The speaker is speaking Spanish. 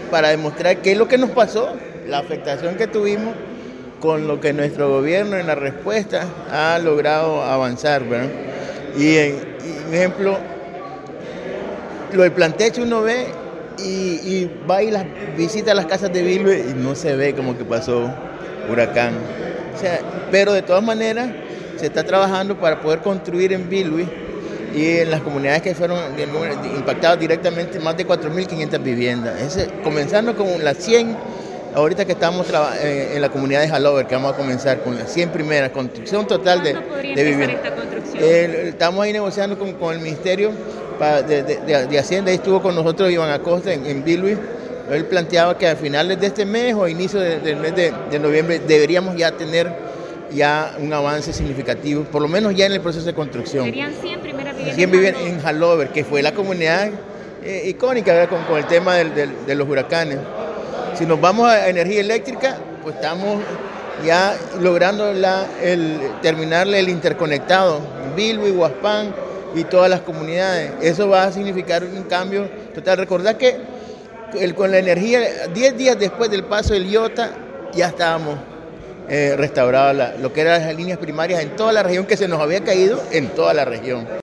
para demostrar qué es lo que nos pasó, la afectación que tuvimos con lo que nuestro gobierno en la respuesta ha logrado avanzar, ¿verdad? Y un ejemplo, lo del plantecho uno ve y va y visita las casas de Bilwi y no se ve como que pasó huracán. O sea, pero de todas maneras se está trabajando para poder construir en Bilwi y en las comunidades que fueron impactadas directamente más de 4.500 viviendas. Comenzando con las 100, ahorita que estamos en la comunidad de Halover, que vamos a comenzar con las 100 primeras, construcción total de viviendas. Esta construcción? Estamos ahí negociando con el Ministerio de Hacienda. Ahí estuvo con nosotros Iván Acosta en Bilwi. Él planteaba que a finales de este mes o inicio del mes de noviembre deberíamos ya tener un avance significativo, por lo menos ya en el proceso de construcción. ¿Serían 100 primeras viviendas? 100 viviendas en Halover, que fue la comunidad icónica, ¿verdad? Con el tema de los huracanes. Si nos vamos a energía eléctrica, pues estamos ya logrando terminar el interconectado, Bilwi, Huaspán y todas las comunidades. Eso va a significar un cambio total. Recordad que con la energía, 10 días después del paso del Iota, ya estábamos restaurados lo que eran las líneas primarias en toda la región, que se nos había caído en toda la región.